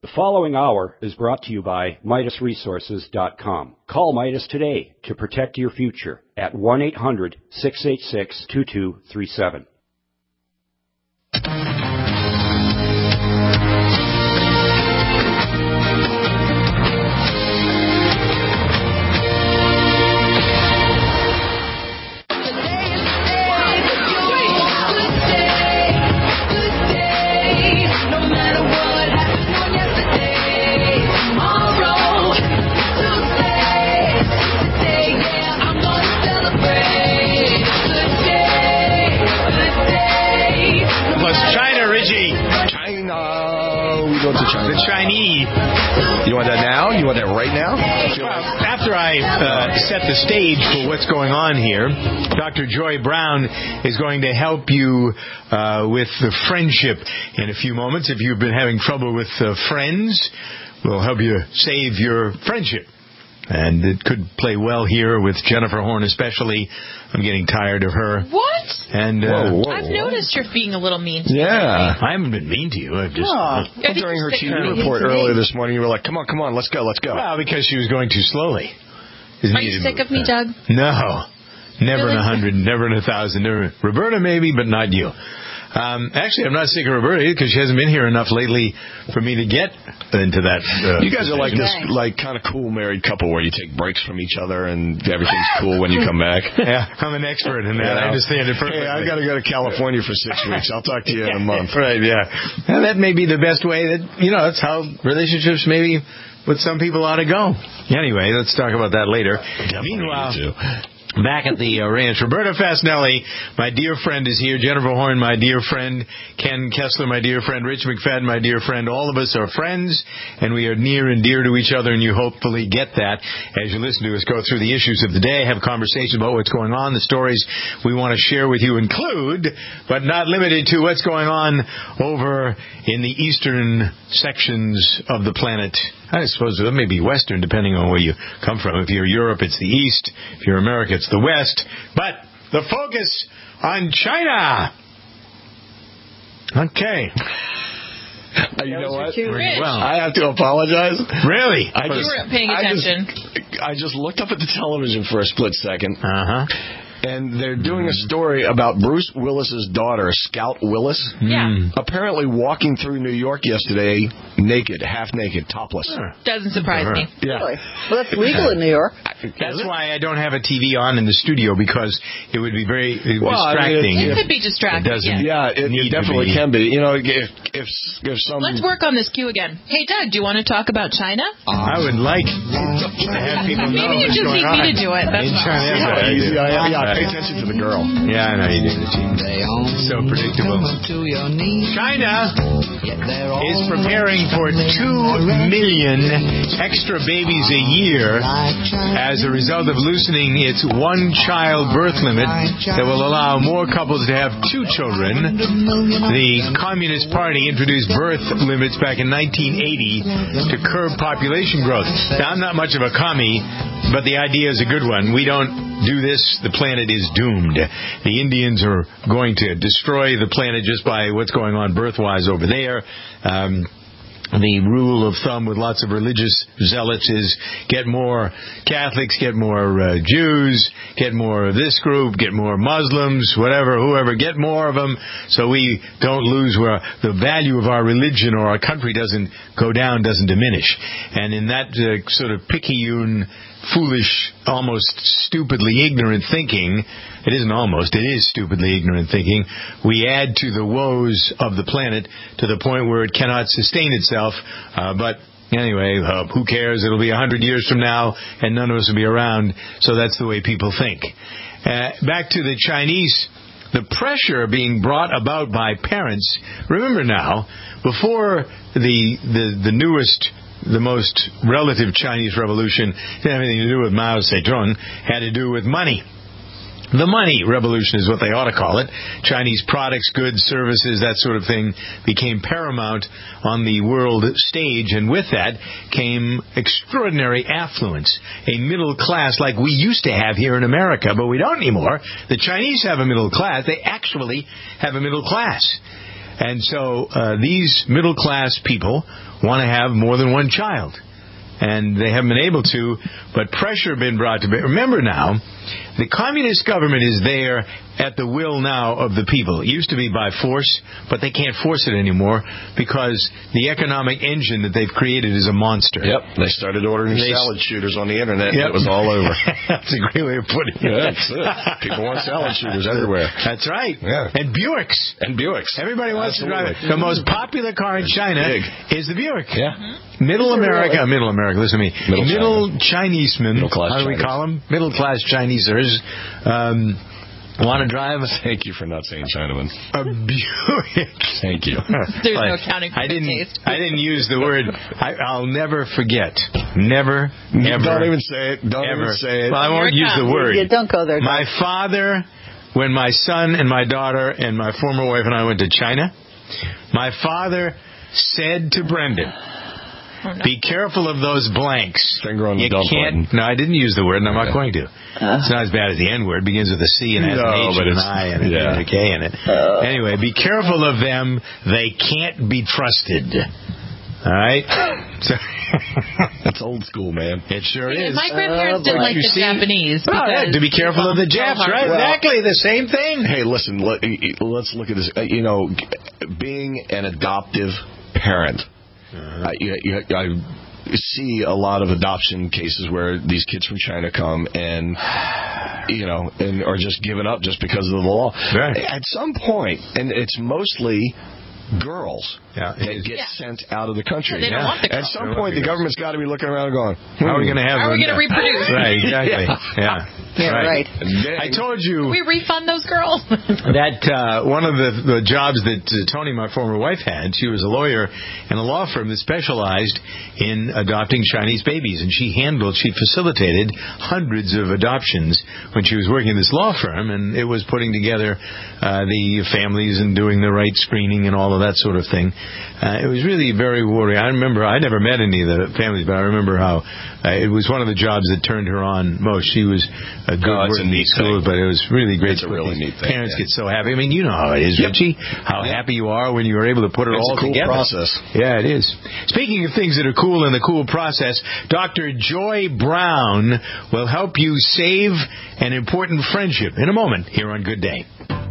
The following hour is brought to you by MidasResources.com. Call Midas today to protect your future at 1-800-686-2237. The Chinese. You want that now? You want that right now? After I set the stage for what's going on here, Dr. Joy Brown is going to help you with the friendship in a few moments. If you've been having trouble with friends, we'll help you save your friendship. And it could play well here with Jennifer Horn especially. I'm getting tired of her. What? And I've noticed you're being a little mean to me. Yeah. I haven't been mean to you. I've just... during her TV report earlier this morning, you were like, come on, let's go. Well, because she was going too slowly. Are you sick of me, Doug? No. Never in 100, never in 1,000. Never. Roberta maybe, but not you. Actually, I'm not sick of Roberta because she hasn't been here enough lately for me to get into that. You guys are like this, kind of cool married couple where you take breaks from each other and everything's cool when you come back. Yeah, I'm an expert in that. I understand it perfectly. Hey, I've got to go to California for 6 weeks. I'll talk to you in a month. Right, yeah. And that may be the best way that, that's how relationships maybe with some people ought to go. Anyway, let's talk about that later. Meanwhile, back at the ranch, Roberta Fasinelli, my dear friend, is here. Jennifer Horn, my dear friend. Ken Kessler, my dear friend. Rich McFadden, my dear friend. All of us are friends, and we are near and dear to each other, and you hopefully get that as you listen to us go through the issues of the day, have conversations about what's going on. The stories we want to share with you include, but not limited to, what's going on over in the eastern sections of the planet. I suppose it may be Western, depending on where you come from. If you're Europe, it's the East. If you're America, it's the West. But the focus on China. Okay. You know what? Well, I have to apologize. Really? You weren't paying attention. I just looked up at the television for a split second. Uh-huh. And they're doing a story about Bruce Willis's daughter, Scout Willis. Yeah. Apparently walking through New York yesterday, naked, half naked, topless. Doesn't surprise me. Yeah. Really? Well, that's legal in New York. That's why I don't have a TV on in the studio, because it would be very distracting. It could be distracting. It definitely can be. If some... Let's work on this cue again. Hey, Doug, do you want to talk about China? I would like to have people know Maybe you what's just going need on me to do it. That's in fine. China. Pay attention to the girl. Yeah, I know you do. So predictable. China is preparing for 2 million extra babies a year as a result of loosening its one-child birth limit that will allow more couples to have 2 children. The Communist Party introduced birth limits back in 1980 to curb population growth. Now, I'm not much of a commie, but the idea is a good one. We don't do this, the planet is doomed. The Indians are going to destroy the planet just by what's going on birth-wise over there. The rule of thumb with lots of religious zealots is get more Catholics, get more Jews, get more of this group, get more Muslims, whoever, get more of them so we don't lose where the value of our religion or our country doesn't go down, doesn't diminish. And in that sort of picayune, foolish, almost stupidly ignorant thinking, it isn't almost, it is stupidly ignorant thinking, we add to the woes of the planet to the point where it cannot sustain itself. But anyway, who cares? It'll be 100 years from now and none of us will be around. So that's the way people think. Back to the Chinese, the pressure being brought about by parents. Remember now, before the newest, the most relative Chinese revolution didn't have anything to do with Mao Zedong, had to do with money. The money revolution is what they ought to call it. Chinese products, goods, services, that sort of thing became paramount on the world stage, and with that came extraordinary affluence. A middle class like we used to have here in America, but we don't anymore. The Chinese have a middle class. They actually have a middle class. And so these middle-class people want to have more than one child. And they haven't been able to, but pressure has been brought to bear. Remember now, the communist government is there at the will now of the people. It used to be by force, but they can't force it anymore because the economic engine that they've created is a monster. Yep, they started ordering salad shooters on the internet, and it was all over. That's a great way of putting it. Yeah, that's it. People want salad shooters everywhere. That's right. Yeah. And Buicks. Everybody wants to drive it. The most popular car in China is the Buick. Yeah. Mm-hmm. Middle America, listen to me. Middle Chinese men, how do we call them? Middle-class Chinesers. Want to drive? Thank you for not saying Chinaman. A Buick. Thank you. There's no accounting for taste. I didn't use the word. I'll never forget. Never, ever. Don't even say it. Don't even say it. Well, I won't use the word. Yeah, don't go there. My father, when my son and my daughter and my former wife and I went to China, my father said to Brendan, be careful of those blanks. Finger on the dump button. No, I didn't use the word, and I'm not going to. It's not as bad as the N-word. It begins with a C and has an H and an I and a K in it. Anyway, be careful of them. They can't be trusted. All right? That's old school, man. It sure is. My grandparents didn't like the Japanese. To be careful of the Japs, right? Well, exactly, the same thing. Hey, listen, let's look at this. Being an adoptive parent, I see a lot of adoption cases where these kids from China come and are just given up just because of the law. Right. At some point, and it's mostly girls that get sent out of the country. They don't want the At some point, the government's got to be looking around and going, how are we going to reproduce? Right, exactly. Right. I told you. We refund those girls. That one of the jobs that Tony, my former wife, had, she was a lawyer in a law firm that specialized in adopting Chinese babies. And she facilitated hundreds of adoptions when she was working in this law firm. And it was putting together the families and doing the right screening and all of that sort of thing. It was really very rewarding. I remember, I never met any of the families, but I remember how it was one of the jobs that turned her on most. She was a good working in school, but it was really great. It's a really neat thing. Parents get so happy. I mean, you know how it is, Richie. How happy you are when you are able to put it all together. It's a cool process. Yeah, it is. Speaking of things that are cool in the cool process, Dr. Joy Brown will help you save an important friendship in a moment here on Good Day.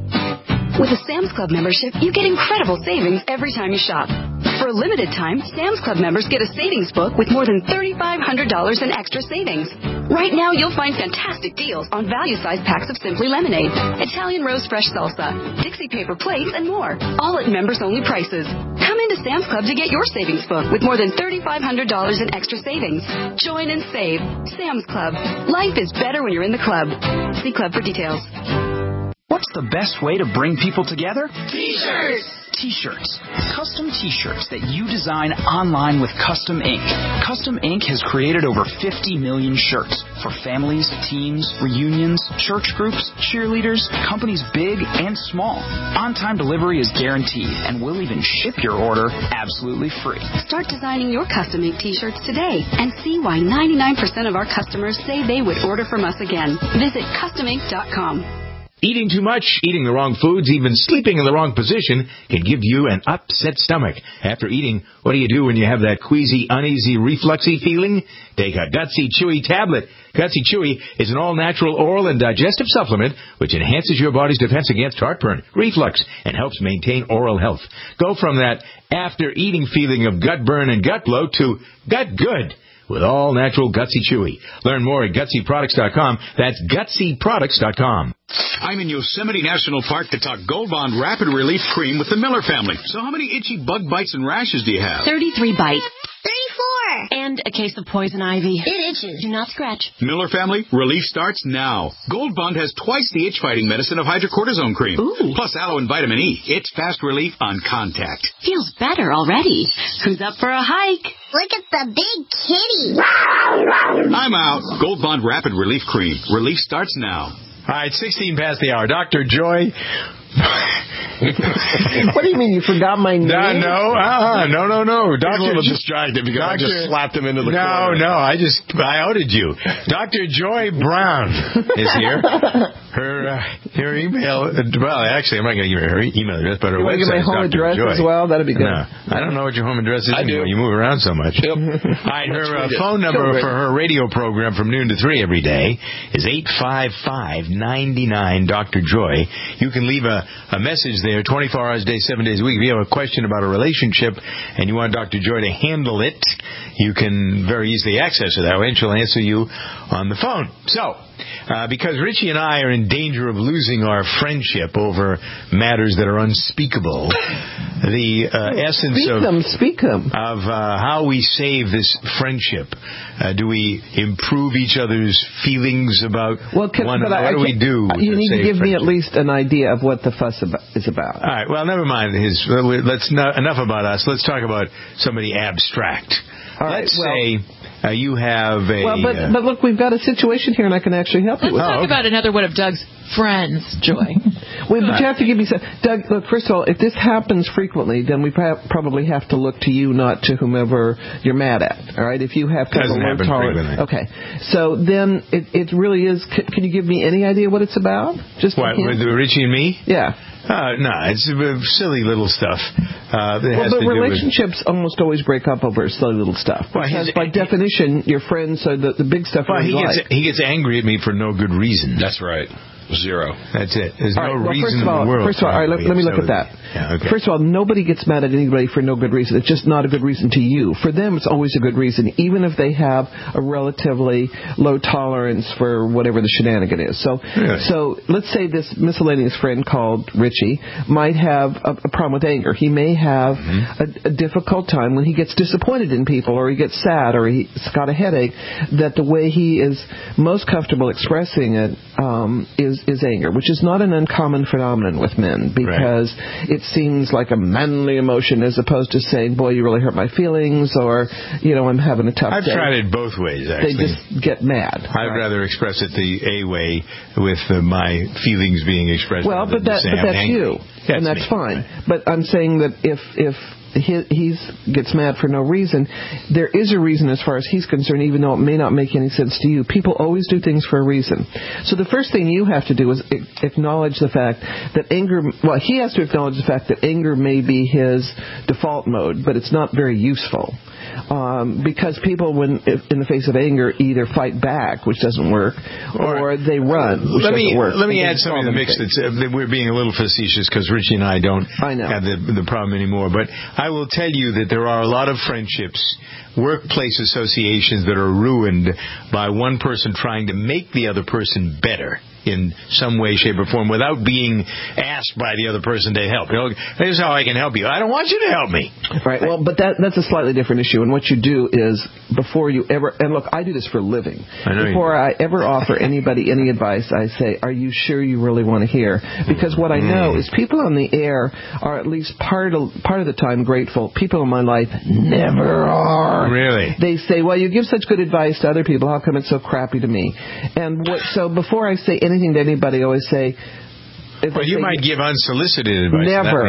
With a Sam's Club membership, you get incredible savings every time you shop. For a limited time, Sam's Club members get a savings book with more than $3,500 in extra savings. Right now, you'll find fantastic deals on value-sized packs of Simply Lemonade, Italian Rose Fresh Salsa, Dixie Paper Plates, and more. All at members-only prices. Come into Sam's Club to get your savings book with more than $3,500 in extra savings. Join and save. Sam's Club. Life is better when you're in the club. See Club for details. What's the best way to bring people together? T-shirts! T-shirts. Custom T-shirts that you design online with Custom Ink. Custom Ink has created over 50 million shirts for families, teams, reunions, church groups, cheerleaders, companies big and small. On-time delivery is guaranteed, and we'll even ship your order absolutely free. Start designing your Custom Ink T-shirts today and see why 99% of our customers say they would order from us again. Visit customink.com. Eating too much, eating the wrong foods, even sleeping in the wrong position can give you an upset stomach. After eating, what do you do when you have that queasy, uneasy, refluxy feeling? Take a Gutsy Chewy tablet. Gutsy Chewy is an all-natural oral and digestive supplement which enhances your body's defense against heartburn, reflux, and helps maintain oral health. Go from that after-eating feeling of gut burn and gut bloat to gut good with all-natural Gutsy Chewy. Learn more at GutsyProducts.com. That's GutsyProducts.com. I'm in Yosemite National Park to talk Gold Bond Rapid Relief Cream with the Miller family. So how many itchy bug bites and rashes do you have? 33 bites. 34. And a case of poison ivy. It itches. Do not scratch. Miller family, relief starts now. Gold Bond has twice the itch-fighting medicine of hydrocortisone cream. Ooh. Plus aloe and vitamin E. It's fast relief on contact. Feels better already. Who's up for a hike? Look at the big kitty. I'm out. Gold Bond Rapid Relief Cream. Relief starts now. All right, 16 past the hour. Dr. Joy What do you mean? You forgot my name? No. Doctor was distracted because I just slapped him into the corner. No, I outed you. Dr. Joy Brown is here. Her email, well, actually, I'm not going to give her email address, but her website is Dr. my home address Joy. as well? That'd be good. No, I don't know what your home address is. I do. You move around so much. Yep. All right, her phone number for her radio program from noon to 3 every day is 855-99 Dr. Joy. You can leave a message there 24 hours a day, 7 days a week. If you have a question about a relationship and you want Dr. Joy to handle it, you can very easily access her that way, and she'll answer you on the phone. So, because Richie and I are in danger of losing our friendship over matters that are unspeakable, the essence of how we save this friendship. Do we improve each other's feelings about what do we do? You need to give me at least an idea of what the fuss is about. All right. Well, never mind. Enough about us. Let's talk about somebody abstract. Let's say you have a... Well, but look, we've got a situation here, and I can actually help you with it. Let's talk about another one of Doug's friends, Joy. But you have to give me some... Doug, look, first of all, if this happens frequently, then we probably have to look to you, not to whomever you're mad at, all right? If you have kind of a low tolerance... Okay. So then it really is... Can you give me any idea what it's about? Just what, with Richie and me? Yeah. No, it's silly little stuff. But relationships almost always break up over silly little stuff. Because by definition, your friends are the big stuff. Well, he gets angry at me for no good reason. That's right. Zero. That's it. There's no reason in the world. First of all, all right, let me look at that. Yeah, okay. First of all, nobody gets mad at anybody for no good reason. It's just not a good reason to you. For them, it's always a good reason, even if they have a relatively low tolerance for whatever the shenanigan is. So let's say this miscellaneous friend called Richie might have a problem with anger. He may have a difficult time when he gets disappointed in people, or he gets sad, or he's got a headache, that the way he is most comfortable expressing it is anger, which is not an uncommon phenomenon with men, because it seems like a manly emotion as opposed to saying, boy, you really hurt my feelings, or, I'm having a tough day. I've tried it both ways, actually. They just get mad. I'd rather express it the A way, with my feelings being expressed. Well, but that's you, and that's fine. But I'm saying that if he gets mad for no reason, there is a reason as far as he's concerned, even though it may not make any sense to you. People always do things for a reason. So the first thing you have to do is acknowledge the fact that he has to acknowledge the fact that anger may be his default mode, but it's not very useful. Because people, when in the face of anger, either fight back, which doesn't work, or they run, which doesn't work. Let me add something to the mix. That we're being a little facetious because Richie and I don't have the problem anymore. But I will tell you that there are a lot of friendships, workplace associations that are ruined by one person trying to make the other person better in some way, shape, or form without being asked by the other person to help. Here's how I can help you. I don't want you to help me. Right. Well, but that's a slightly different issue. And what you do is, before you ever, and look, I do this for a living. Before I ever offer anybody any advice, I say, are you sure you really want to hear? Because what I know is people on the air are at least part of the time grateful. People in my life never are. Really? They say, well, you give such good advice to other people. How come it's so crappy to me? And so before I say anything to anybody, I always say... Well, you might give unsolicited advice.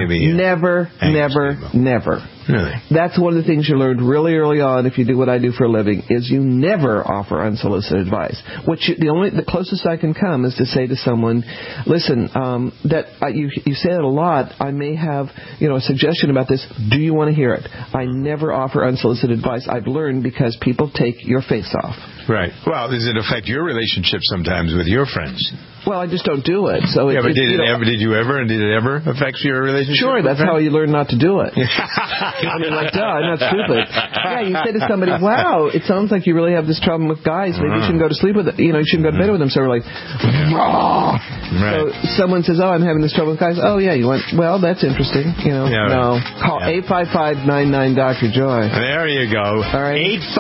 Never. Really? That's one of the things you learned really early on if you do what I do for a living, is you never offer unsolicited advice. The closest I can come is to say to someone, listen, you say it a lot. I may have a suggestion about this. Do you want to hear it? I never offer unsolicited advice. I've learned because people take your face off. Right. Well, does it affect your relationship sometimes with your friends? Well, I just don't do it. So but did it ever affect your relationship? Sure, that's how you learn not to do it. I mean, duh, I'm not stupid. Yeah, you say to somebody, wow, it sounds like you really have this problem with guys. Maybe you shouldn't go to sleep with it. You shouldn't go to bed with them. So we're like, raw. Right. So someone says, oh, I'm having this trouble with guys. Oh, yeah, you went, well, that's interesting. No. Call 855-99 Dr. Joy. There you go. All right.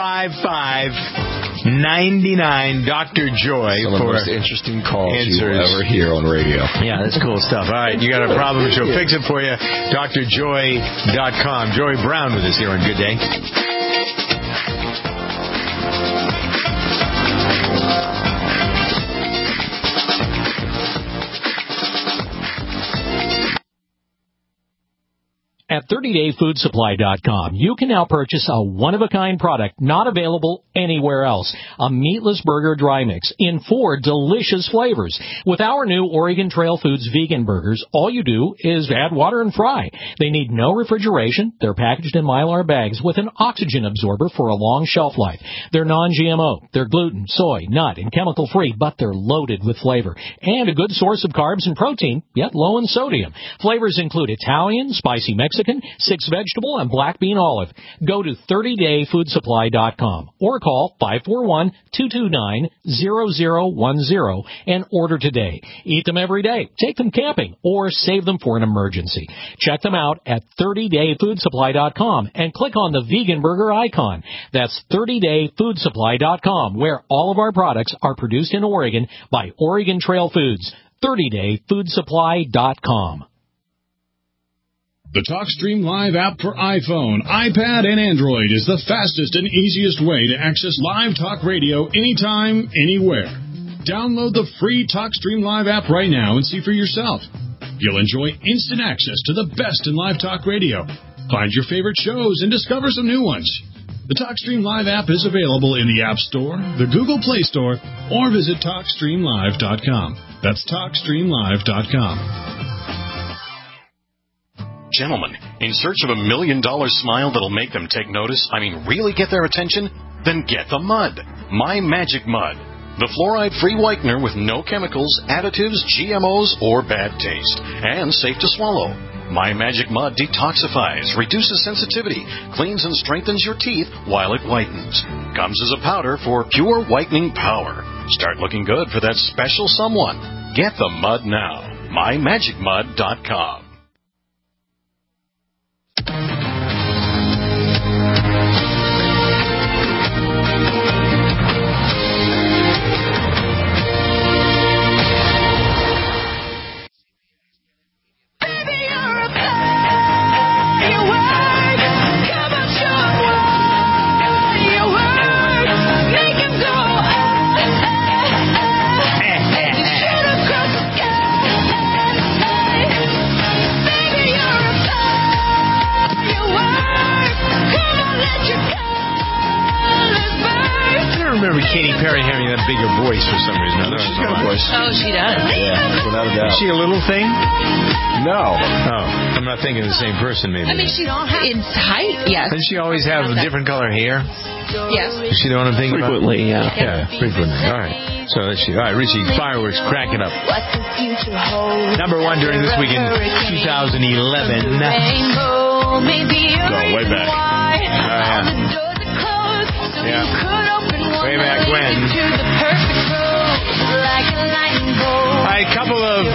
855-99 Dr. Joy. Some of the most interesting calls answers you will ever hear on radio. Yeah, that's cool stuff. All right, you got a problem, she'll fix it for you. drjoy.com. Joy Brown with us here on Good Day. At 30dayfoodsupply.com, you can now purchase a one-of-a-kind product not available anywhere else. A meatless burger dry mix in 4 delicious flavors. With our new Oregon Trail Foods vegan burgers, all you do is add water and fry. They need no refrigeration. They're packaged in Mylar bags with an oxygen absorber for a long shelf life. They're non-GMO. They're gluten, soy, nut, and chemical-free, but they're loaded with flavor. And a good source of carbs and protein, yet low in sodium. Flavors include Italian, spicy Mexican, 6 vegetable, and black bean olive. Go to 30dayfoodsupply.com or call 541-229-0010 and order today. Eat them every day, take them camping, or save them for an emergency. Check them out at 30dayfoodsupply.com and click on the vegan burger icon. That's 30dayfoodsupply.com, where all of our products are produced in Oregon by Oregon Trail Foods. 30dayfoodsupply.com. The TalkStream Live app for iPhone, iPad, and Android is the fastest and easiest way to access live talk radio anytime, anywhere. Download the free TalkStream Live app right now and see for yourself. You'll enjoy instant access to the best in live talk radio. Find your favorite shows and discover some new ones. The TalkStream Live app is available in the App Store, the Google Play Store, or visit TalkStreamLive.com. That's TalkStreamLive.com. Gentlemen, in search of $1 million smile that'll make them take notice, really get their attention? Then get the mud. My Magic Mud. The fluoride-free whitener with no chemicals, additives, GMOs, or bad taste. And safe to swallow. My Magic Mud detoxifies, reduces sensitivity, cleans and strengthens your teeth while it whitens. Comes as a powder for pure whitening power. Start looking good for that special someone. Get the mud now. MyMagicMud.com. Katy Perry having that bigger voice for some reason. No, she's got a voice. Oh, she does. Yeah, without a doubt. Is she a little thing? No. Oh, I'm not thinking of the same person, maybe. She's in height, yes. Doesn't she always have different color hair? Yes. Is she the one I'm thinking frequently, about? Yeah, frequently. All right. So let's see. All right, Richie, fireworks cracking up. Number 1 during this week in 2011. Go way back. Yeah. Way back when. A couple of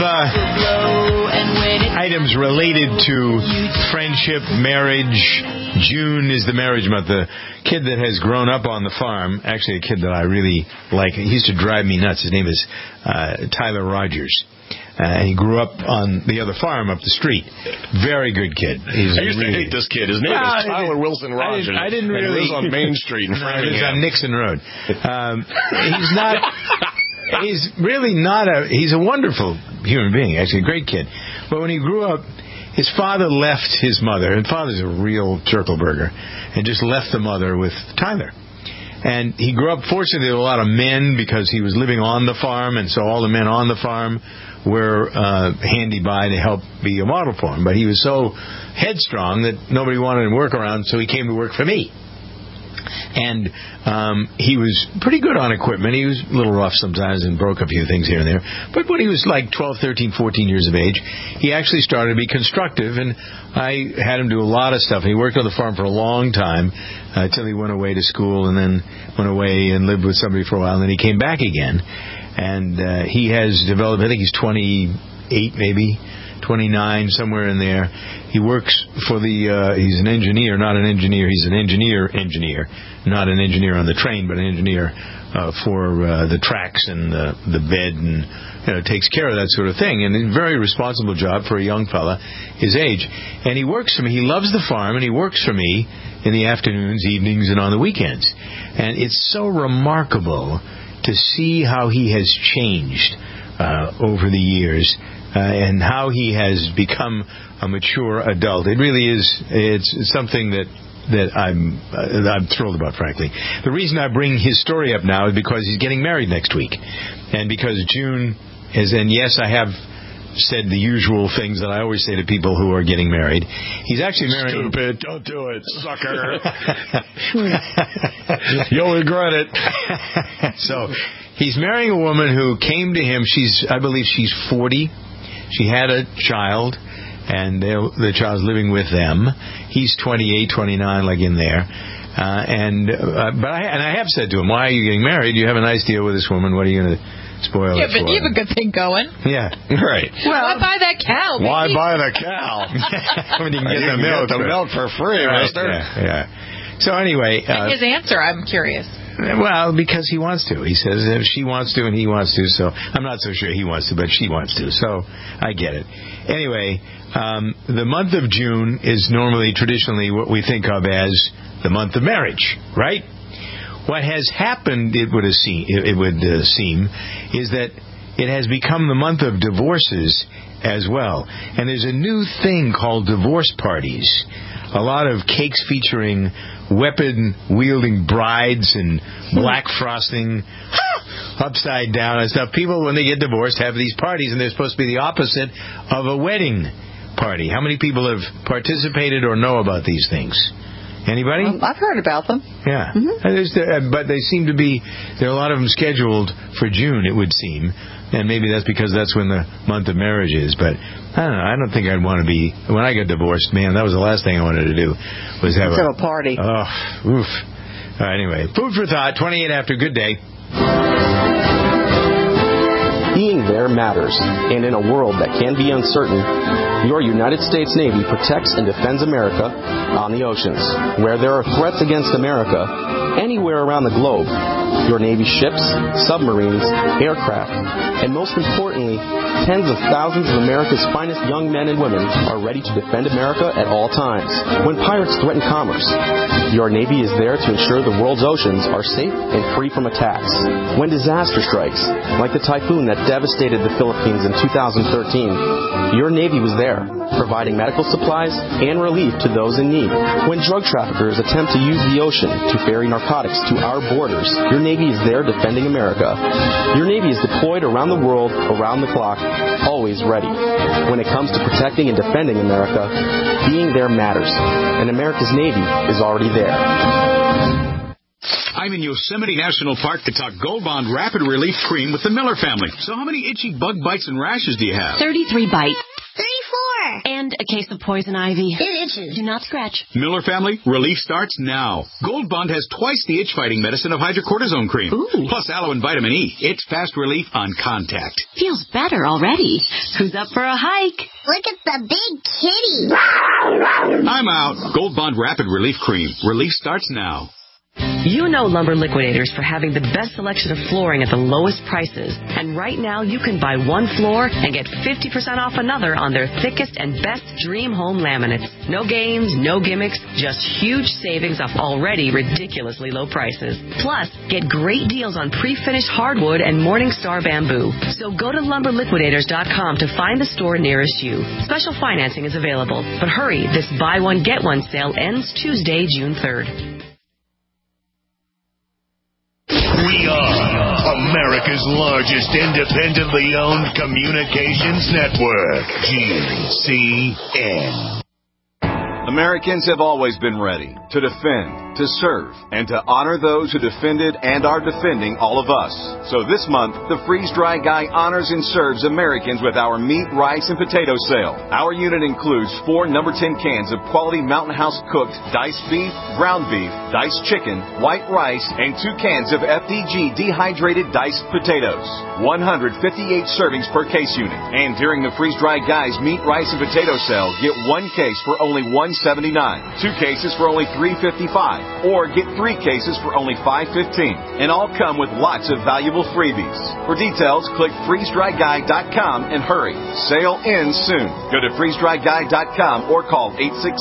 items related to friendship, marriage. June is the marriage month. The kid that has grown up on the farm, actually a kid that I really like, he used to drive me nuts. His name is Tyler Rogers. He grew up on the other farm up the street. Very good kid. I used to hate this kid. His name is Tyler Wilson Rogers. I didn't really. He lives on Main Street in Framingham. He lives on Nixon Road. He's not. He's really not a. He's a wonderful human being. Actually, a great kid. But when he grew up, his father left his mother, and father's a real turkleburger, and just left the mother with Tyler. And he grew up, fortunately, with a lot of men because he was living on the farm, and so all the men on the farm were handy by to help be a model for him. But he was so headstrong that nobody wanted him to work around, so he came to work for me. And he was pretty good on equipment. He was a little rough sometimes and broke a few things here and there. But when he was like 12, 13, 14 years of age, he actually started to be constructive, and I had him do a lot of stuff. And he worked on the farm for a long time until he went away to school and then went away and lived with somebody for a while, and then he came back again. And he has developed, I think he's 28 maybe, 29, somewhere in there. He works for he's an engineer, not an engineer. He's an engineer, not an engineer on the train, but an engineer for the tracks and the bed, and takes care of that sort of thing. And a very responsible job for a young fella his age. And he works for me. He loves the farm, and he works for me in the afternoons, evenings, and on the weekends. And it's so remarkable to see how he has changed over the years. and how he has become a mature adult. It really is. It's something that I'm thrilled about, frankly. The reason I bring his story up now is because he's getting married next week, and because June is. And yes, I have said the usual things that I always say to people who are getting married. He's actually married. Stupid! Don't do it, sucker! You'll regret it. So he's marrying a woman who came to him. I believe she's 40. She had a child, and the child's living with them. He's 28, 29, like in there. But I have said to him, "Why are you getting married? You have a nice deal with this woman. What are you going to spoil it for?" Yeah, but you have a good thing going. Yeah, right. Well, why buy that cow? Baby? Why buy the cow? When you can get the milk for free, mister. Yeah. So anyway, and his answer, I'm curious. Well, because he wants to. He says if she wants to and he wants to, so I'm not so sure he wants to, but she wants to, so I get it. Anyway, the month of June is traditionally what we think of as the month of marriage, right? What has happened, it would seem, is that it has become the month of divorces as well. And there's a new thing called divorce parties. A lot of cakes featuring weapon-wielding brides and black frosting upside down and stuff. People, when they get divorced, have these parties, and they're supposed to be the opposite of a wedding party. How many people have participated or know about these things? Anybody? I've heard about them. Yeah. Mm-hmm. But they seem to be, there are a lot of them scheduled for June, it would seem. And maybe that's because that's when the month of marriage is. But I don't know. I don't think I'd want to be, when I got divorced, man, that was the last thing I wanted to do, was have a party. Oh, oof. Anyway, food for thought, 28 after. Good day. Being there matters, and in a world that can be uncertain, your United States Navy protects and defends America on the oceans. Where there are threats against America, anywhere around the globe, your Navy ships, submarines, aircraft, and most importantly, tens of thousands of America's finest young men and women are ready to defend America at all times. When pirates threaten commerce, your Navy is there to ensure the world's oceans are safe and free from attacks. When disaster strikes, like the typhoon that devastated the Philippines in 2013, your Navy was there, providing medical supplies and relief to those in need. When drug traffickers attempt to use the ocean to ferry narcotics to our borders, your Navy is there defending America. Your Navy is deployed around the world, around the clock, always ready. When it comes to protecting and defending America, being there matters, and America's Navy is already there. I'm in Yosemite National Park to talk Gold Bond Rapid Relief Cream with the Miller family. So how many itchy bug bites and rashes do you have? 33 bites. 34. And a case of poison ivy. It itches. Do not scratch. Miller family, relief starts now. Gold Bond has twice the itch-fighting medicine of hydrocortisone cream. Ooh. Plus aloe and vitamin E. It's fast relief on contact. Feels better already. Who's up for a hike? Look at the big kitty. I'm out. Gold Bond Rapid Relief Cream. Relief starts now. You know Lumber Liquidators for having the best selection of flooring at the lowest prices. And right now you can buy one floor and get 50% off another on their thickest and best Dream Home laminates. No games, no gimmicks, just huge savings off already ridiculously low prices. Plus, get great deals on pre-finished hardwood and Morningstar bamboo. So go to lumberliquidators.com to find the store nearest you. Special financing is available. But hurry, this buy one get one sale ends Tuesday, June 3rd. We are America's largest independently owned communications network, GCN. Americans have always been ready to defend, to serve, and to honor those who defended and are defending all of us. So this month, the Freeze Dry Guy honors and serves Americans with our meat, rice, and potato sale. Our unit includes 4 number 10 cans of quality Mountain House cooked diced beef, ground beef, diced chicken, white rice, and 2 cans of FDG dehydrated diced potatoes. 158 servings per case unit. And during the Freeze Dry Guy's meat, rice, and potato sale, get 1 case for only $1.79 $7.79, 2 cases for only $3.55, or get 3 cases for only $5.15. And all come with lots of valuable freebies. For details, click freezedryguy.com and hurry. Sale ends soon. Go to freezedryguy.com or call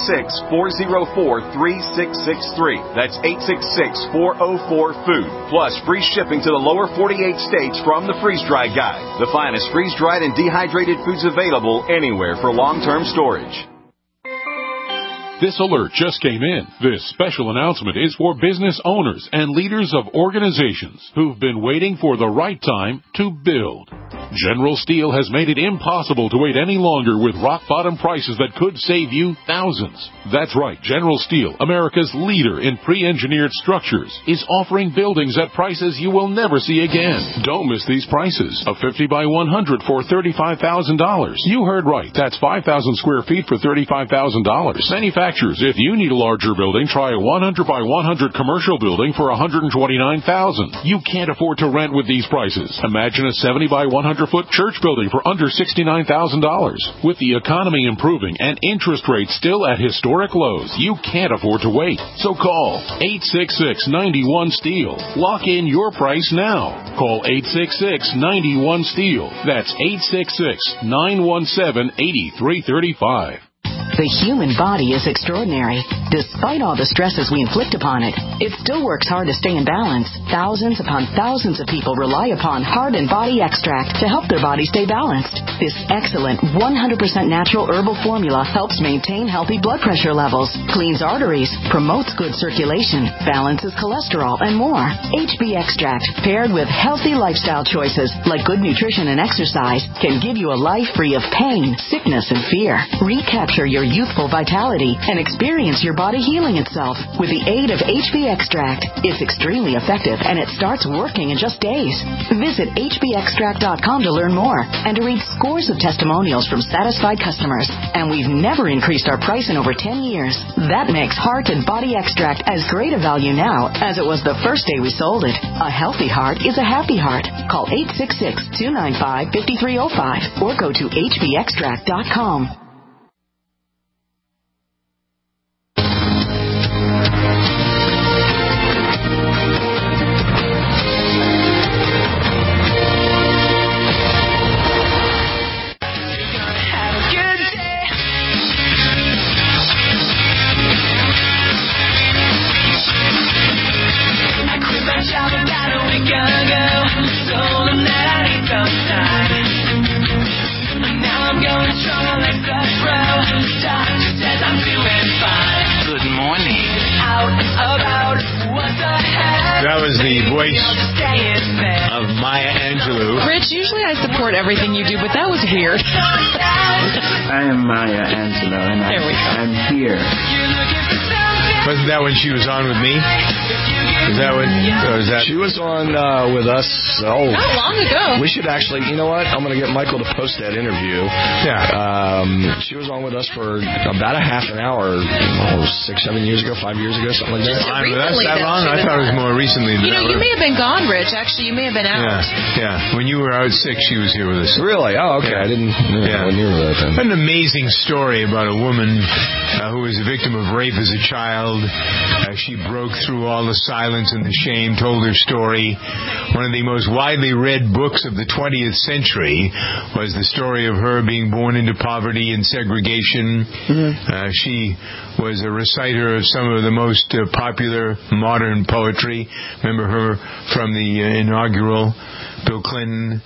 866-404-3663. That's 866-404-FOOD. Plus free shipping to the lower 48 states from the Freeze Dry Guy. The finest freeze-dried and dehydrated foods available anywhere for long-term storage. This alert just came in. This special announcement is for business owners and leaders of organizations who've been waiting for the right time to build. General Steel has made it impossible to wait any longer with rock-bottom prices that could save you thousands. That's right, General Steel, America's leader in pre-engineered structures, is offering buildings at prices you will never see again. Don't miss these prices. A 50 by 100 for $35,000. You heard right. That's 5,000 square feet for $35,000. Manufacturers, if you need a larger building, try a 100 by 100 commercial building for $129,000. You can't afford to rent with these prices. Imagine a 70 by 100-foot church building for under $69,000. With the economy improving and interest rates still at historic lows, you can't afford to wait. So call 866-91-STEEL. Lock in your price now. Call 866-91-STEEL. That's 866-917-8335. The human body is extraordinary. Despite all the stresses we inflict upon it, it still works hard to stay in balance. Thousands upon thousands of people rely upon Heart and Body Extract to help their body stay balanced. This excellent 100% natural herbal formula helps maintain healthy blood pressure levels, cleans arteries, promotes good circulation, balances cholesterol, and more. HB Extract, paired with healthy lifestyle choices like good nutrition and exercise, can give you a life free of pain, sickness, and fear. Recapture your youthful vitality and experience your body healing itself with the aid of HB Extract. It's extremely effective and it starts working in just days. Visit hbextract.com to learn more and to read scores of testimonials from satisfied customers. And we've never increased our price in over 10 years. That makes Heart and Body Extract as great a value now as it was the first day we sold it. A healthy heart is a happy heart. Call 866-295-5305 or go to hbextract.com. That was the voice of Maya Angelou. Rich, usually I support everything you do, but that was weird. I am Maya Angelou, and I'm here. Wasn't that when she was on with me? Is that what? She was on with us. Not long ago. We should actually, you know what? I'm going to get Michael to post that interview. Yeah. She was on with us for about a half an hour, 6-7 years ago, 5 years ago, something like that. That's that long? I thought it was more recently than that. You may have been gone, Rich. Actually, you may have been out. Yeah. When you were out sick, she was here with us. Really? Oh, okay. Yeah. I didn't know you were that then. An amazing story about a woman who was a victim of rape as a child. She broke through all the silence and the shame, told her story. One of the most widely read books of the 20th century was the story of her being born into poverty and segregation. Mm-hmm. She was a reciter of some of the most popular modern poetry. Remember her from the inaugural Bill Clinton.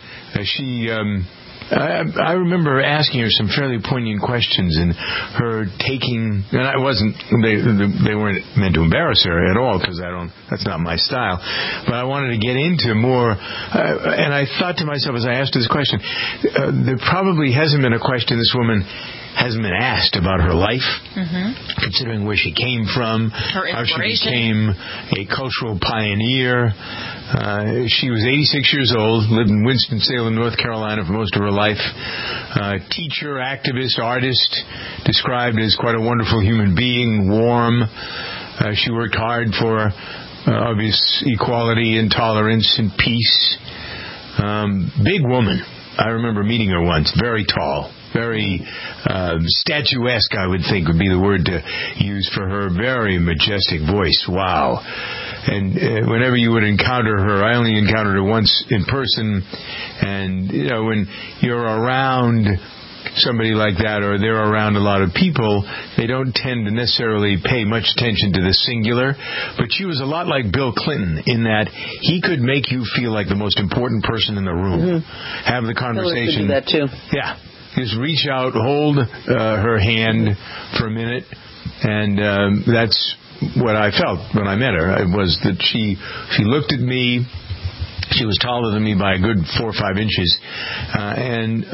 I remember asking her some fairly poignant questions, and her taking, and I wasn't, they weren't meant to embarrass her at all, because that's not my style, but I wanted to get into more, and I thought to myself as I asked her this question, there probably hasn't been a question this woman hasn't been asked about her life, considering where she came from, how she became a cultural pioneer. She was 86 years old, lived in Winston-Salem, North Carolina for most of her life. Teacher, activist, artist, described as quite a wonderful human being, warm. She worked hard for obvious equality and tolerance and peace. Big woman. I remember meeting her once, very tall. very statuesque, I would think would be the word to use for her. Very majestic voice. Wow. And whenever you would encounter her, I only encountered her once in person, and when you're around somebody like that, or they're around a lot of people, they don't tend to necessarily pay much attention to the singular. But she was a lot like Bill Clinton in that he could make you feel like the most important person in the room. Have the conversation. Hillary could do that too. Yeah. Just reach out, hold her hand for a minute, and that's what I felt when I met her. It was that she looked at me. She was taller than me by a good 4 or 5 inches, and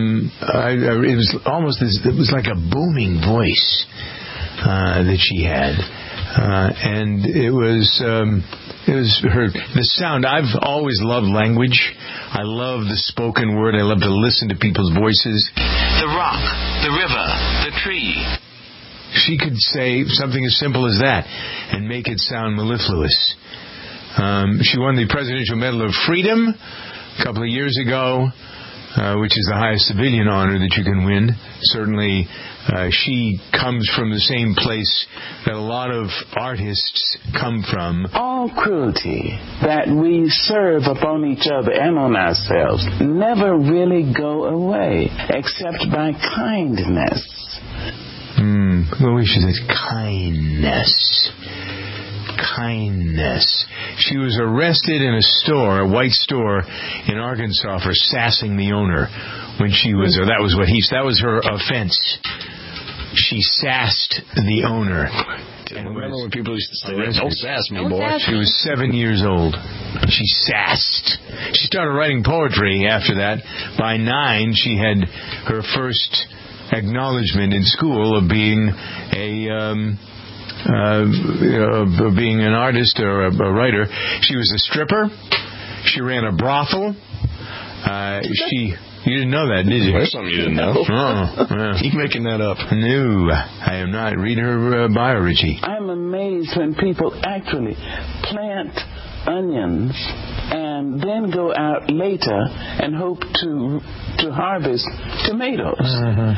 it was almost it was like a booming voice that she had, and it was the sound. I've always loved language. I love the spoken word. I love to listen to people's voices. The rock, the river, the tree. She could say something as simple as that and make it sound mellifluous. She won the Presidential Medal of Freedom a couple of years ago, which is the highest civilian honor that you can win. Certainly, she comes from the same place that a lot of artists come from. All cruelty that we serve upon each other and on ourselves never really go away, except by kindness. Well, we should say kindness. Kindness. She was arrested in a store, a white store in Arkansas, for sassing the owner when she was. Or that was her offense. She sassed the owner. I remember when people used to say, "Don't sass me, boy." She was 7 years old. She sassed. She started writing poetry after that. By 9, she had her first acknowledgement in school of being being an artist or a writer. She was a stripper. She ran a brothel. You didn't know that, did you? There's something you didn't know. Keep making that up. No, I am not. Read her bio, Richie. I'm amazed when people actually plant onions and then go out later and hope to harvest tomatoes.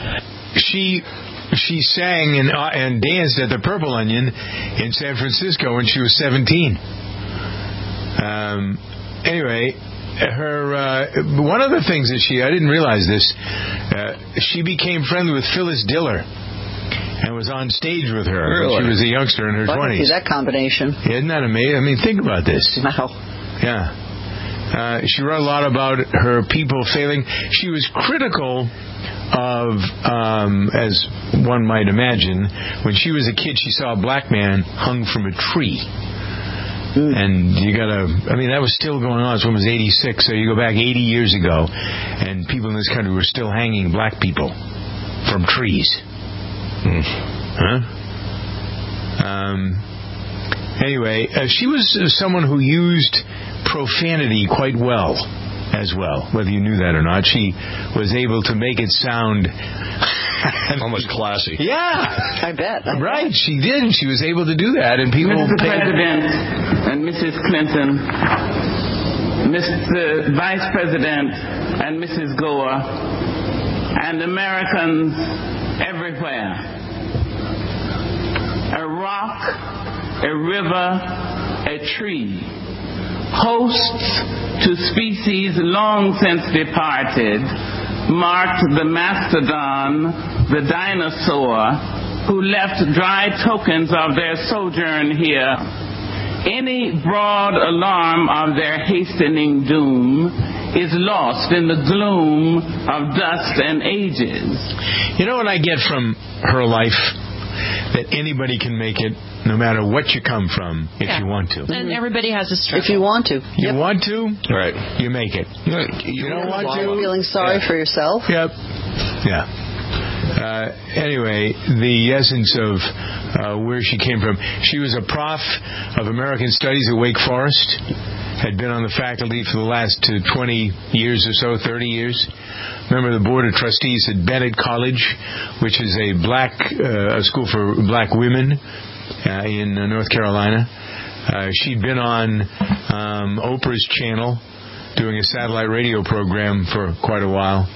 She sang and danced at the Purple Onion in San Francisco when she was 17. Anyway, one of the things that I didn't realize this, she became friendly with Phyllis Diller and was on stage with her when she was a youngster in her 20s. I can see that combination. Isn't that amazing? I mean, think about this. Wow. Yeah. She wrote a lot about her people failing. She was critical of, as one might imagine, when she was a kid, she saw a black man hung from a tree. And that was still going on. This one was 86, so you go back 80 years ago, and people in this country were still hanging black people from trees. Anyway, she was someone who used profanity quite well as well, whether you knew that or not. She was able to make it sound almost classy. Yeah, I bet. Right, she did. She was able to do that, and people. Mr. President and Mrs. Clinton, Mr. Vice President and Mrs. Gore, and Americans everywhere. A rock, a river, a tree. Hosts to species long since departed marked the mastodon, the dinosaur, who left dry tokens of their sojourn here. Any broad alarm of their hastening doom is lost in the gloom of dust and ages. You know what I get from her life? That anybody can make it, no matter what you come from, if you want to. And everybody has a struggle. If you want to. You want to? Right. You make it. You don't want to? Feeling sorry for yourself? Yep. Yeah. Anyway, the essence of where she came from. She was a prof of American Studies at Wake Forest. Had been on the faculty for the last 20 years or so, 30 years. Member of the Board of Trustees at Bennett College, which is a school for black women in North Carolina. She'd been on Oprah's channel doing a satellite radio program for quite a while.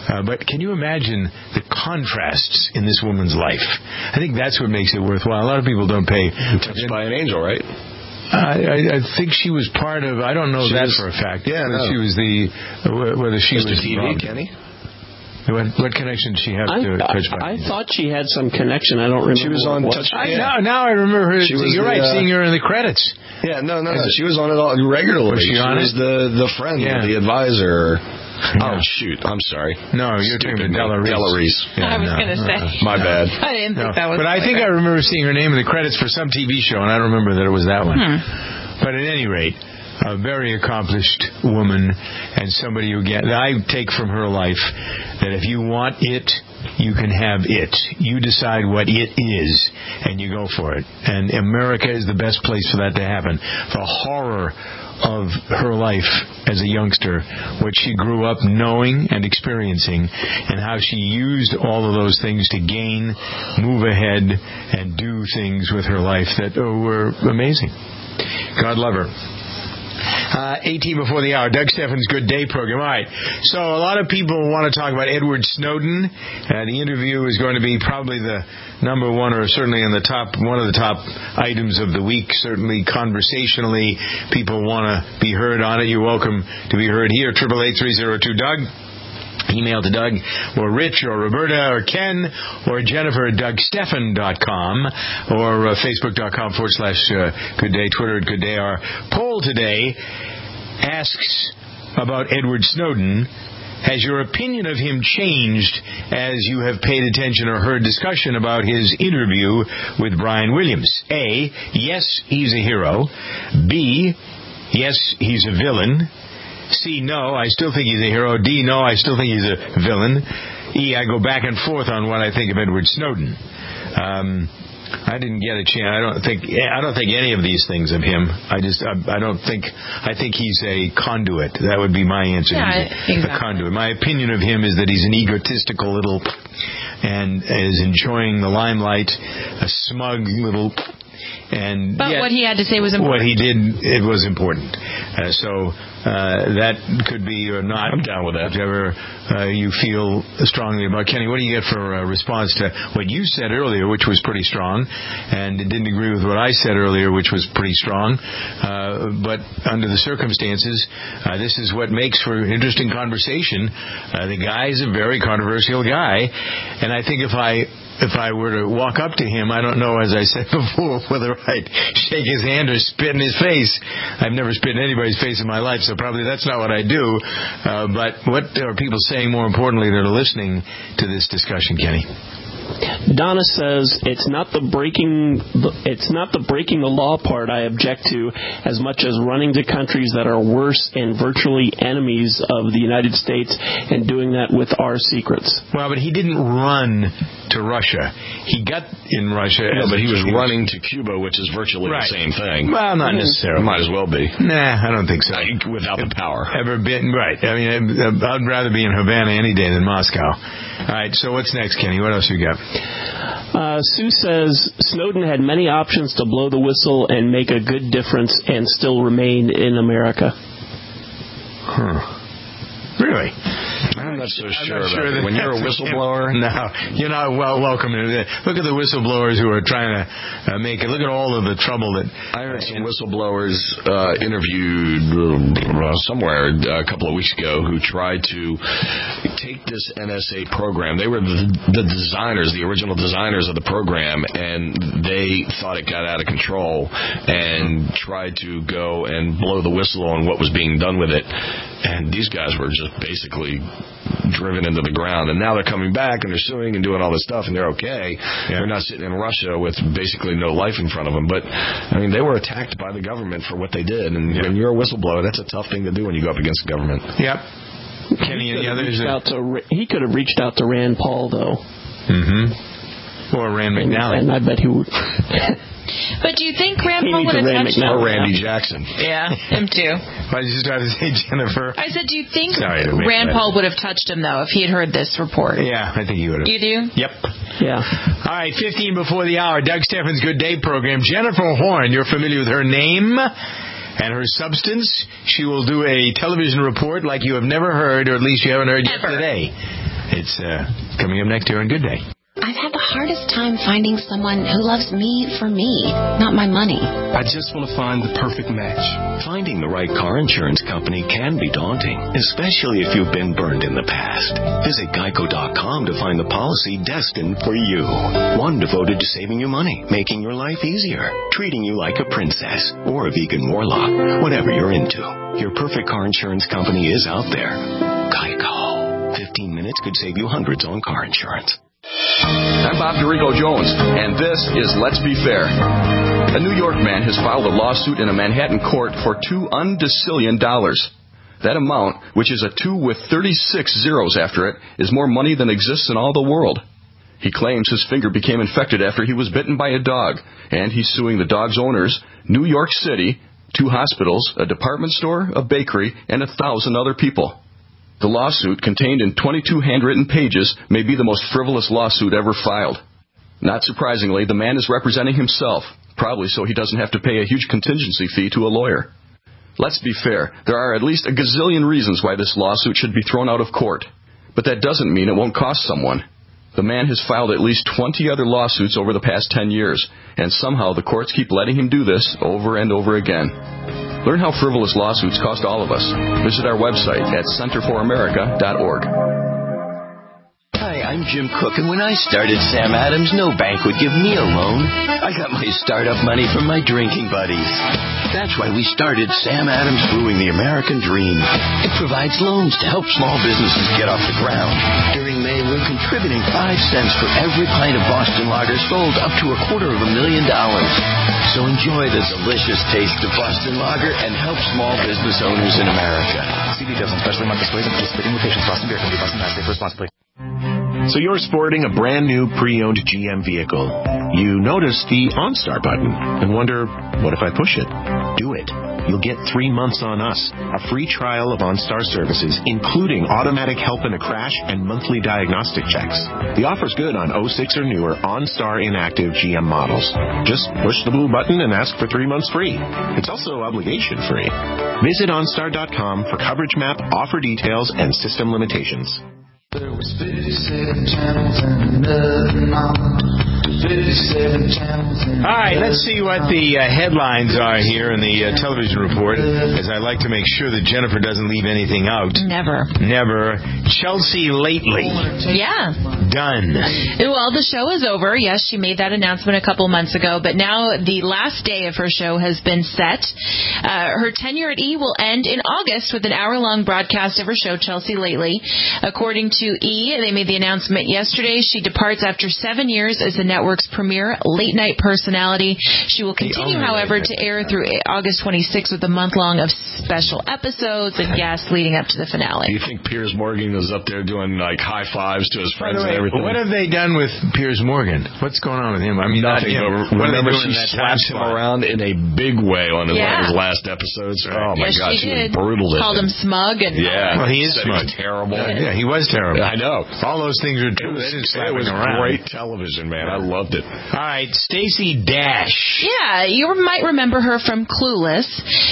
But can you imagine the contrasts in this woman's life? I think that's what makes it worthwhile. A lot of people don't pay attention. Touched by an angel, right? I think she was part of. I don't know that for a fact. Yeah, no. She was whether she Mr. was TV, involved. Kenny? What connection did she have to Touched by? I thought she had some connection. I don't remember. She was on Touched by. Now I remember her. You're right, seeing her in the credits. Yeah, no. She was on it all regularly. Was she on was the friend, the advisor. Yeah. Oh, shoot. I'm sorry. No, you're talking about Della Reese. I was going to say. My bad. I didn't think that was. But I think I remember seeing her name in the credits for some TV show, and I don't remember that it was that one. But at any rate, a very accomplished woman and somebody who I take from her life that if you want it, you can have it. You decide what it is, and you go for it. And America is the best place for that to happen. The horror of her life as a youngster, what she grew up knowing and experiencing, and how she used all of those things to gain, move ahead, and do things with her life that were amazing. God love her. 18 before the hour, Doug Steffens' Good Day program. All right, so a lot of people want to talk about Edward Snowden. The interview is going to be probably the number one, or certainly in the top, one of the top items of the week. Certainly conversationally, people want to be heard on it. You're welcome to be heard here. 888-302-DOUG. Email to Doug or Rich or Roberta or Ken or Jennifer at DougSteffen.com or Facebook.com/Good Day, Twitter at Good Day. Our poll today asks about Edward Snowden. Has your opinion of him changed as you have paid attention or heard discussion about his interview with Brian Williams? A, yes, he's a hero. B, yes, he's a villain. C, no, I still think he's a hero. D, no, I still think he's a villain. E, I go back and forth on what I think of Edward Snowden. I didn't get a chance. I don't think any of these things of him. I think he's a conduit. That would be my answer. Yeah, exactly. A conduit. My opinion of him is that he's an egotistical little, and is enjoying the limelight, a smug little. But what he had to say was important. What he did, it was important. That could be or not. I'm down with that. Whichever you feel strongly about. Kenny, what do you get for a response to what you said earlier, which was pretty strong, and it didn't agree with what I said earlier, which was pretty strong. But under the circumstances, this is what makes for interesting conversation. The guy is a very controversial guy, and I think if I were to walk up to him, I don't know, as I said before, whether I'd shake his hand or spit in his face. I've never spit in anybody's face in my life, so probably that's not what I do. But what are people saying, more importantly, that are listening to this discussion, Kenny? Donna says it's not the breaking the law part I object to as much as running to countries that are worse and virtually enemies of the United States and doing that with our secrets. Well, but he didn't run to Russia. He got in Russia. No, but he was running to Cuba, which is virtually the same thing. Well, not necessarily. Might as well be. Nah, I don't think so. Without the power. Ever been, right. I mean, I'd rather be in Havana any day than Moscow. All right, so what's next, Kenny? What else you got? Sue says Snowden had many options to blow the whistle and make a good difference and still remain in America. Really? I'm not so sure about that. When you're a whistleblower? No, you're not welcome. Look at the whistleblowers who are trying to make it. Look at all of the trouble that... I heard some whistleblowers interviewed somewhere a couple of weeks ago who tried to take this NSA program. They were the designers, the original designers of the program, and they thought it got out of control and tried to go and blow the whistle on what was being done with it. And these guys were just basically driven into the ground. And now they're coming back and they're suing and doing all this stuff, and they're okay. Yeah. They're not sitting in Russia with basically no life in front of them. But, I mean, they were attacked by the government for what they did. And when you're a whistleblower, that's a tough thing to do when you go up against the government. Yep. Kenny, any others? He could have reached out to Rand Paul, though. Mm-hmm. Or Rand McNally. And I bet he would. But do you think Rand Paul would have touched him? Or Randy Jackson. Yeah, him too. Why did you start to say Jennifer? I said, do you think Rand Paul would have touched him, though, if he had heard this report? Yeah, I think he would have. You do? Yep. Yeah. All right, 15 before the hour, Doug Steffens' Good Day program. Jennifer Horn, you're familiar with her name and her substance. She will do a television report like you have never heard, or at least you haven't heard yet today. It's coming up next here on Good Day. I've had the hardest time finding someone who loves me for me, not my money. I just want to find the perfect match. Finding the right car insurance company can be daunting, especially if you've been burned in the past. Visit Geico.com to find the policy destined for you. One devoted to saving you money, making your life easier, treating you like a princess or a vegan warlock, whatever you're into. Your perfect car insurance company is out there. Geico. 15 minutes could save you hundreds on car insurance. I'm Bob Dorigo Jones, and this is Let's Be Fair. A New York man has filed a lawsuit in a Manhattan court for $2 undecillion. That amount, which is a 2 with 36 zeros after it, is more money than exists in all the world. He claims his finger became infected after he was bitten by a dog, and he's suing the dog's owners, New York City, 2 hospitals, a department store, a bakery, and 1,000 other people. The lawsuit, contained in 22 handwritten pages, may be the most frivolous lawsuit ever filed. Not surprisingly, the man is representing himself, probably so he doesn't have to pay a huge contingency fee to a lawyer. Let's be fair, there are at least a gazillion reasons why this lawsuit should be thrown out of court. But that doesn't mean it won't cost someone. The man has filed at least 20 other lawsuits over the past 10 years, and somehow the courts keep letting him do this over and over again. Learn how frivolous lawsuits cost all of us. Visit our website at centerforamerica.org. Hi, I'm Jim Cook, and when I started Sam Adams, no bank would give me a loan. I got my startup money from my drinking buddies. That's why we started Sam Adams Brewing the American Dream. It provides loans to help small businesses get off the ground. During May, we're contributing 5 cents for every pint of Boston Lager sold, up to $250,000. So enjoy the delicious taste of Boston Lager and help small business owners in America. See details on specially marked displays and participating locations. Boston Beer Company, Boston, Mass. Save responsibly. So you're sporting a brand new pre-owned GM vehicle. You notice the OnStar button and wonder, what if I push it? Do it. You'll get 3 months on us, a free trial of OnStar services, including automatic help in a crash and monthly diagnostic checks. The offer's good on 06 or newer OnStar inactive GM models. Just push the blue button and ask for 3 months free. It's also obligation free. Visit OnStar.com for coverage map, offer details, and system limitations. There was 57 channels and nothing on 57 channels. All right, let's see what the headlines are here in the television report, as I like to make sure that Jennifer doesn't leave anything out. Never. Chelsea Lately. Yeah. Done. Well, the show is over. Yes, she made that announcement a couple months ago, but now the last day of her show has been set. Her tenure at E! will end in August with an hour-long broadcast of her show, Chelsea Lately. According to E! they made the announcement yesterday. She departs after 7 years as the network's premier late-night personality. She will continue, however, to air through August 26th with a month-long of special episodes and guests leading up to the finale. Do you think Piers Morgan was up there doing, like, high fives to his friends and everything? What have they done with Piers Morgan? What's going on with him? I mean, nothing. Remember, she slapped him spot? Around in a big way on one of his last episodes. Oh, my God, she was brutal. Called him smug. And well, he is smug. He was terrible. Yeah, he was terrible. I know. All those things are true. It was great television, man. I loved it. All right, Stacey Dash. Yeah, you might remember her from Clueless.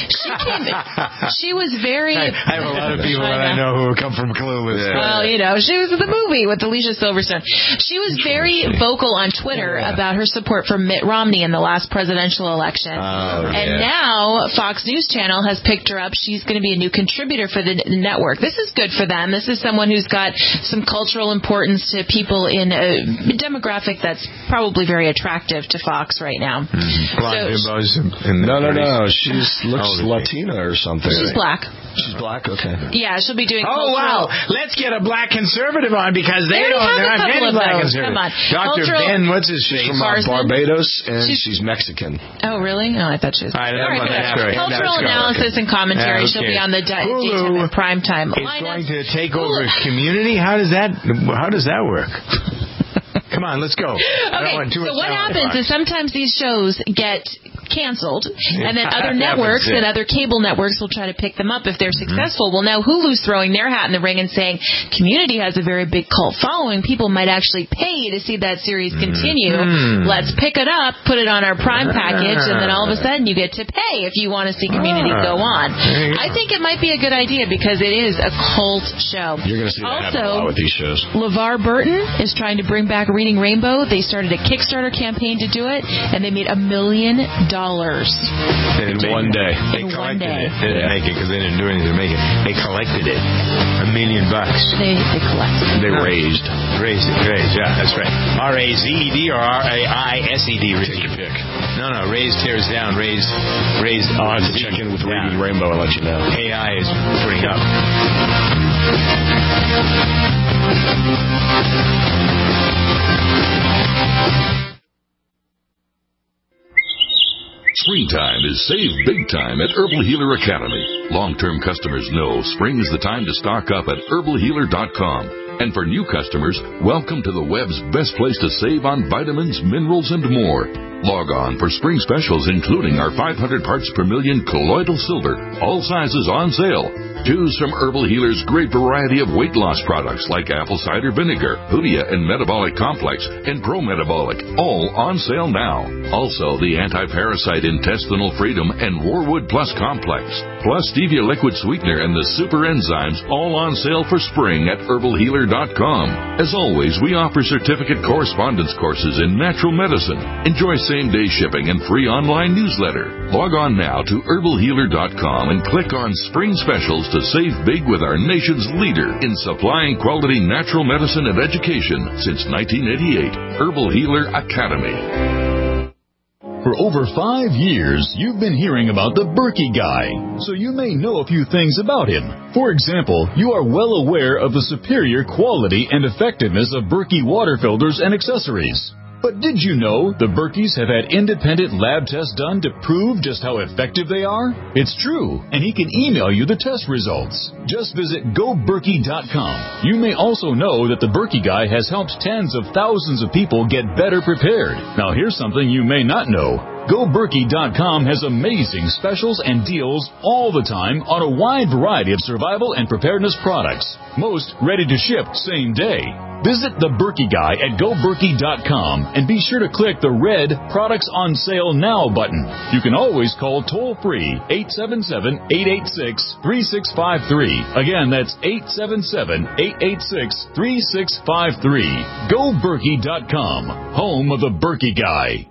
She was very... I have a lot of people that I know who come from Clueless. Yeah. Well, you know, she was in the movie with Alicia Silverstone. She was very vocal on Twitter about her support for Mitt Romney in the last presidential election. And now Fox News Channel has picked her up. She's going to be a new contributor for the network. This is good for them. This is someone who's got some cultural importance to people in a demographic that's probably very attractive to Fox right now. Blonde bimbos. No. She looks Latina or something. She's black. She's black? Okay. Yeah, she'll be doing wow. Let's get a black conservative on because there aren't many black conservatives. Come on. Dr. Ben, what's his face? She's from Barbados, and she's Mexican. Oh, really? Oh, I thought she was... All right, cultural analysis and commentary. She'll be on the daytime primetime lineup. It's going to take over Community? How does that work? Come on, let's go. Okay, so what happens is sometimes these shows get canceled, and then other networks and other cable networks will try to pick them up if they're successful. Well, now Hulu's throwing their hat in the ring and saying Community has a very big cult following. People might actually pay to see that series continue. Let's pick it up, put it on our Prime package, and then all of a sudden you get to pay if you want to see Community go on. I think it might be a good idea because it is a cult show. You're going to see that happen a lot with these shows. LeVar Burton is trying to bring back Reading Rainbow. They started a Kickstarter campaign to do it, and they made $1 million. In one day. They collected it. They didn't make it because they didn't do anything to make it. They collected it. $1 million. They collected it. They raised. Raised, yeah, that's right. R-A-Z-E-D or R-A-I-S-E-D? Take your pick. No, raised tears down. Raised I'll have to check in with Reading Rainbow and let you know. AI is putting up. Springtime is save big time at Herbal Healer Academy. Long-term customers know spring is the time to stock up at herbalhealer.com. And for new customers, welcome to the web's best place to save on vitamins, minerals, and more. Log on for spring specials, including our 500 parts per million colloidal silver, all sizes on sale. Choose from Herbal Healer's great variety of weight loss products like apple cider vinegar, Hoodia and Metabolic Complex, and Pro Metabolic, all on sale now. Also, the anti-parasite intestinal freedom and Warwood Plus Complex, plus Stevia liquid sweetener and the super enzymes, all on sale for spring at herbalhealer.com. As always, we offer certificate correspondence courses in natural medicine. Enjoy same-day shipping and free online newsletter. Log on now to herbalhealer.com and click on Spring Specials to save big with our nation's leader in supplying quality natural medicine and education since 1988, Herbal Healer Academy. For over 5 years, you've been hearing about the Berkey Guy, so you may know a few things about him. For example, you are well aware of the superior quality and effectiveness of Berkey water filters and accessories. But did you know the Berkeys have had independent lab tests done to prove just how effective they are? It's true, and he can email you the test results. Just visit GoBerkey.com. You may also know that the Berkey Guy has helped tens of thousands of people get better prepared. Now here's something you may not know. GoBerkey.com has amazing specials and deals all the time on a wide variety of survival and preparedness products. Most ready to ship same day. Visit the Berkey Guy at GoBerkey.com and be sure to click the red Products on Sale Now button. You can always call toll-free 877-886-3653. Again, that's 877-886-3653. GoBerkey.com, home of the Berkey Guy.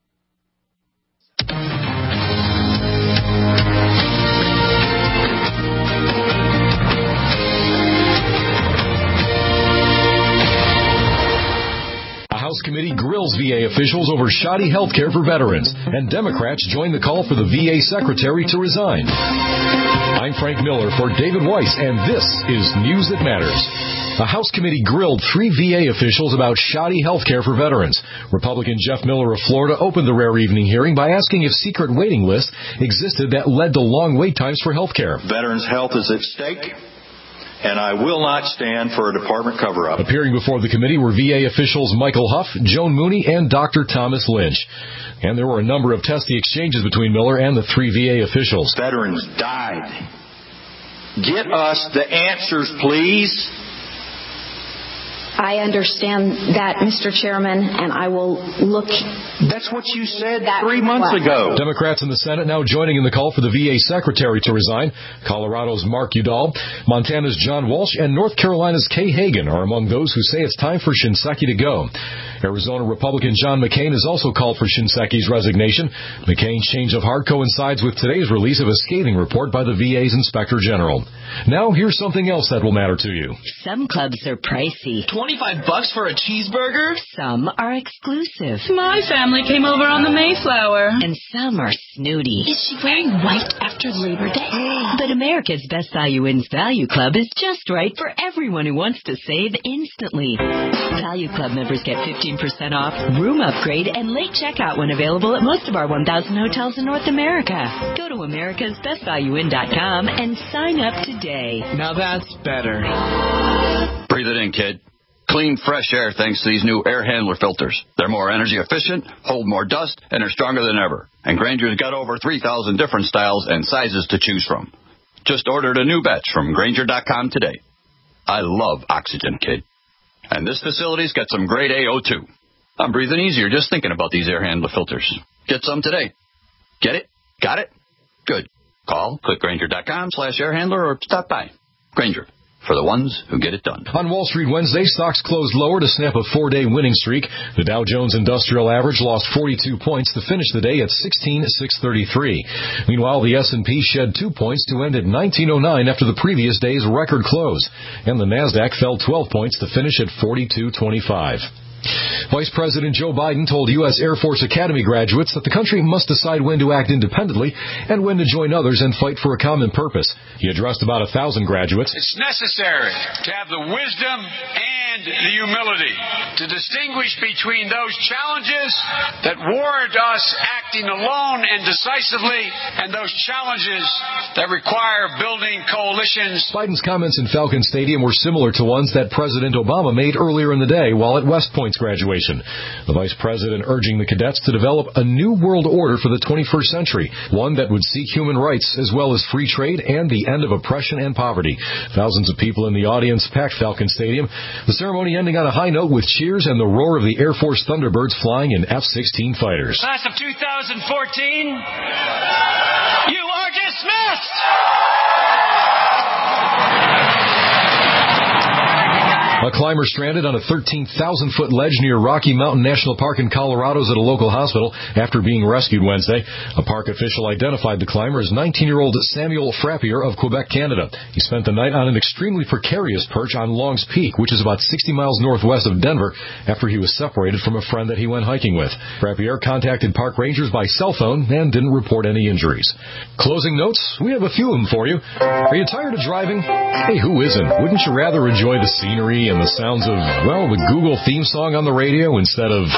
House Committee grills VA officials over shoddy health care for veterans, and Democrats join the call for the VA Secretary to resign. I'm Frank Miller for David Weiss, and this is News That Matters. A House committee grilled 3 VA officials about shoddy health care for veterans. Republican Jeff Miller of Florida opened the rare evening hearing by asking if secret waiting lists existed that led to long wait times for health care. Veterans' health is at stake, and I will not stand for a department cover-up. Appearing before the committee were VA officials Michael Huff, Joan Mooney, and Dr. Thomas Lynch. And there were a number of testy exchanges between Miller and the 3 VA officials. Veterans died. Get us the answers, please. I understand that, Mr. Chairman, and I will look. That's what you said 3 months ago. Democrats in the Senate now joining in the call for the VA Secretary to resign. Colorado's Mark Udall, Montana's John Walsh, and North Carolina's Kay Hagan are among those who say it's time for Shinseki to go. Arizona Republican John McCain has also called for Shinseki's resignation. McCain's change of heart coincides with today's release of a scathing report by the VA's Inspector General. Now, here's something else that will matter to you. Some clubs are pricey. $25 for a cheeseburger? Some are exclusive. My family came over on the Mayflower. And some are snooty. Is she wearing white after Labor Day? But America's Best Value Inns Value Club is just right for everyone who wants to save instantly. Value Club members get 15% off, room upgrade, and late checkout when available at most of our 1,000 hotels in North America. Go to americasbestvalueinn.com and sign up today. Now that's better. Breathe it in, kid. clean, fresh air thanks to these new air handler filters. They're more energy efficient, hold more dust, and are stronger than ever. And Grainger's got over 3,000 different styles and sizes to choose from. Just ordered a new batch from Grainger.com today. I love oxygen, kid. And this facility's got some grade A O2. I'm breathing easier just thinking about these air handler filters. Get some today. Get it? Got it? Good. Call, click Grainger.com/airhandler or stop by. Grainger, for the ones who get it done. On Wall Street Wednesday, stocks closed lower to snap a 4-day winning streak. The Dow Jones Industrial Average lost 42 points to finish the day at 16,633. Meanwhile, the S&P shed 2 points to end at 1909 after the previous day's record close. And the Nasdaq fell 12 points to finish at 4225. Vice President Joe Biden told U.S. Air Force Academy graduates that the country must decide when to act independently and when to join others and fight for a common purpose. He addressed about 1,000 graduates. It's necessary to have the wisdom and the humility to distinguish between those challenges that warrant us acting alone and decisively and those challenges that require building coalitions. Biden's comments in Falcon Stadium were similar to ones that President Obama made earlier in the day while at West Point's graduation. The vice president urging the cadets to develop a new world order for the 21st century, one that would seek human rights as well as free trade and the end of oppression and poverty. Thousands of people in the audience packed Falcon Stadium. The ceremony ending on a high note with cheers and the roar of the Air Force Thunderbirds flying in F-16 fighters. Class of 2014, you are dismissed! A climber stranded on a 13,000-foot ledge near Rocky Mountain National Park in Colorado is at a local hospital after being rescued Wednesday. A park official identified the climber as 19-year-old Samuel Frappier of Quebec, Canada. He spent the night on an extremely precarious perch on Long's Peak, which is about 60 miles northwest of Denver, after he was separated from a friend that he went hiking with. Frappier contacted park rangers by cell phone and didn't report any injuries. Closing notes, we have a few of them for you. Are you tired of driving? Hey, who isn't? Wouldn't you rather enjoy the scenery and the sounds of, well, the Google theme song on the radio instead of...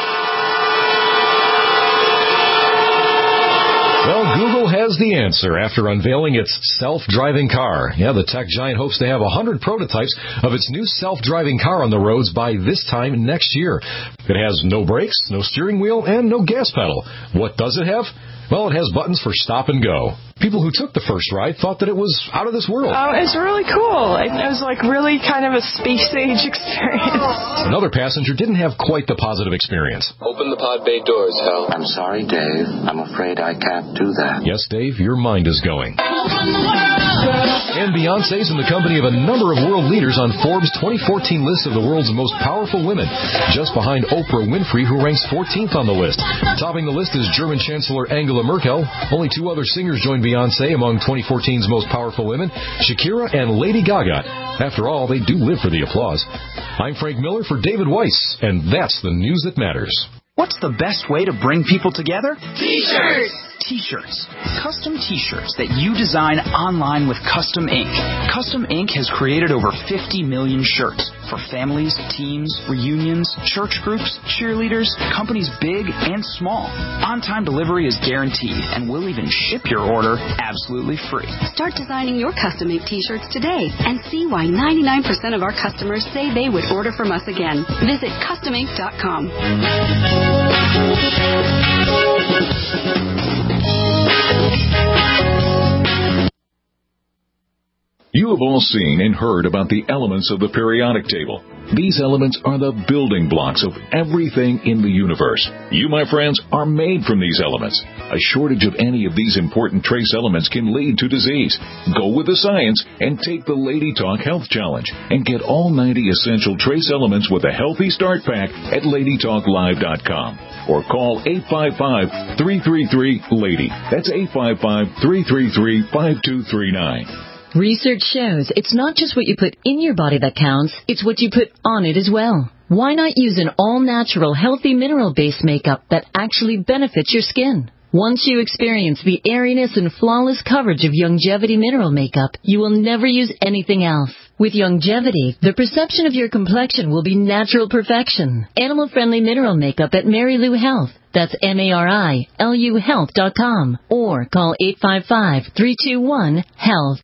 Well, Google has the answer after unveiling its self-driving car. Yeah, the tech giant hopes to have 100 prototypes of its new self-driving car on the roads by this time next year. It has no brakes, no steering wheel, and no gas pedal. What does it have? Well, it has buttons for stop and go. People who took the first ride thought that it was out of this world. Oh, it's really cool. It was like really kind of a space-age experience. Another passenger didn't have quite the positive experience. Open the pod bay doors, Hal. I'm sorry, Dave. I'm afraid I can't do that. Yes, Dave, your mind is going. And Beyonce's in the company of a number of world leaders on Forbes' 2014 list of the world's most powerful women, just behind Oprah Winfrey, who ranks 14th on the list. Topping the list is German Chancellor Angela Merkel. Only two other singers joined Beyonce among 2014's most powerful women, Shakira and Lady Gaga. After all, they do live for the applause. I'm Frank Miller for David Weiss, and that's the news that matters. What's the best way to bring people together? T-shirts! T-shirts. Custom T-shirts that you design online with Custom Ink. Custom Ink has created over 50 million shirts for families, teams, reunions, church groups, cheerleaders, companies big and small. On-time delivery is guaranteed, and we'll even ship your order absolutely free. Start designing your Custom Ink T-shirts today and see why 99% of our customers say they would order from us again. Visit CustomInk.com. You have all seen and heard about the elements of the periodic table. These elements are the building blocks of everything in the universe. You, my friends, are made from these elements. A shortage of any of these important trace elements can lead to disease. Go with the science and take the Lady Talk Health Challenge and get all 90 essential trace elements with a healthy start pack at LadyTalkLive.com or call 855-333-LADY. That's 855-333-5239. Research shows it's not just what you put in your body that counts, it's what you put on it as well. Why not use an all-natural, healthy mineral-based makeup that actually benefits your skin? Once you experience the airiness and flawless coverage of Youngevity mineral makeup, you will never use anything else. With Youngevity, the perception of your complexion will be natural perfection. Animal-friendly mineral makeup at Mary Lou Health. That's MARILU Health.com or call 855-321-HEALTH.